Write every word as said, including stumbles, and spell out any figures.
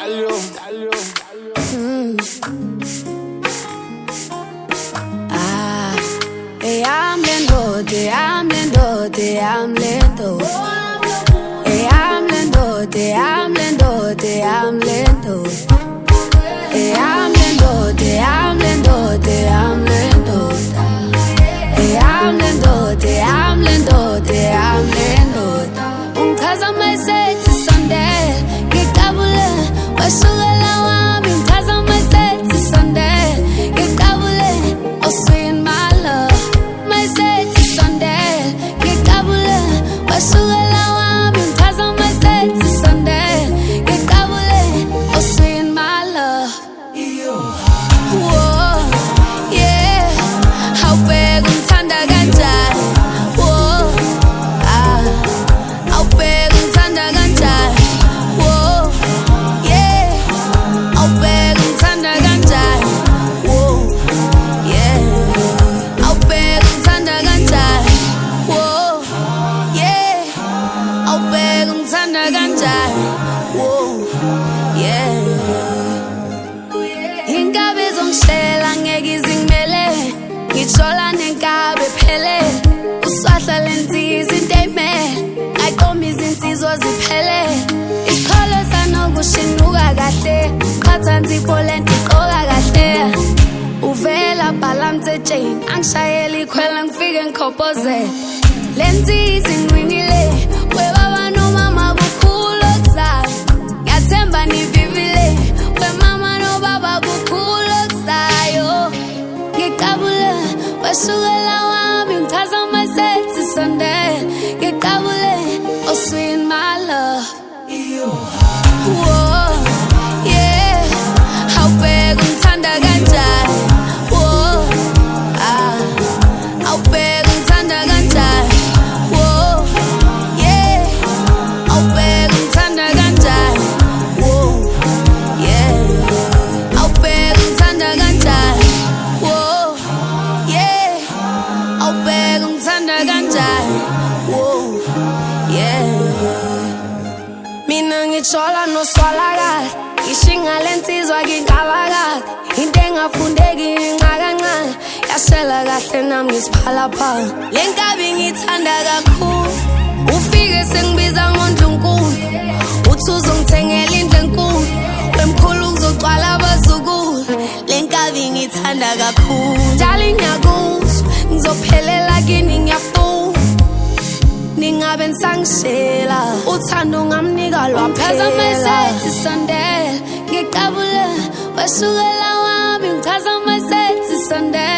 Mm. Ah, hey, I'm lento, te I'm lento, te I'm lento. Hey, I'm lento, te I'm lento, te I'm lento. Hey, I'm lento, te I'm lento, te I'm lento. Hey, I'm lento, te I'm lento, te I'm lento. Ungichaza mayisethi sondela, ngikabule washukela wami. Ungichaza mayisethi sondela, ngikabule oh sweet my love. Mayisethi sondela, ngikabule washukela wami. Ungichaza mayisethi sondela, ngikabule oh sweet my love. Whoa, yeah, awubheka ungithanda kanjani. Whoa, ah, awubheka ungithanda kanjani. Whoa, yeah, awubheka ungithanda kanjani. Whoa, yeah, awubheka ungithanda kanjani. Whoa, yeah, awubheka ungithanda kanjani. Whoa, yeah. Ingabe zongishela ngeke izingimele, ngitshola nenkabe phele. Uswahla lenziza into eyimele, ayiqoma izinsizwa ziphele. Isikholo sanokushinuka kahle, qhatha nzipho lento iqoka kahle. Uvela bhala mtsetsheni, angishayela ikhwela ngifike ngikhophoze. Lenziza inqinile, webaba nomama kukhulu okuzayo. Ngiyathemba nivivile, wemama nobaba kukhulu okuzayo. Ngikabule washukela wami. Ungichaza mayisethi sondela, ngikabule oh sweet my love. Whoa, yeah, awubheka ungithanda kanjani. Whoa, ah, awubheka ungithanda kanjani. Whoa, yeah, awubheka ungithanda kanjani. Whoa, yeah, awubheka ungithanda kanjani. Whoa, yeah, awubheka ungithanda kanjani. Whoa, yeah. Mina ngitshola noswala kahle, ngishinga lensizwa ngingaba kahle. Into engafundeki inqa kancane, yashela kahle nami ngisiphalaphala. Le nkabi ngithanda kakhulu, ufike sengibiza ngoNdlunkulu. Uthi uzongithengela indlu enkulu, wemkhulu kuzogcwala abazukulu. Le nkabi ngithanda kakhulu, njalo ngiyakuzwa ngizophelela kini ngiyafuna. Ningabe nisangishela, uthando ungamnika lwaphela. Ungichaza mayisethi sondela, ngikabule washukela wami. Ungichaza mayisethi sondela.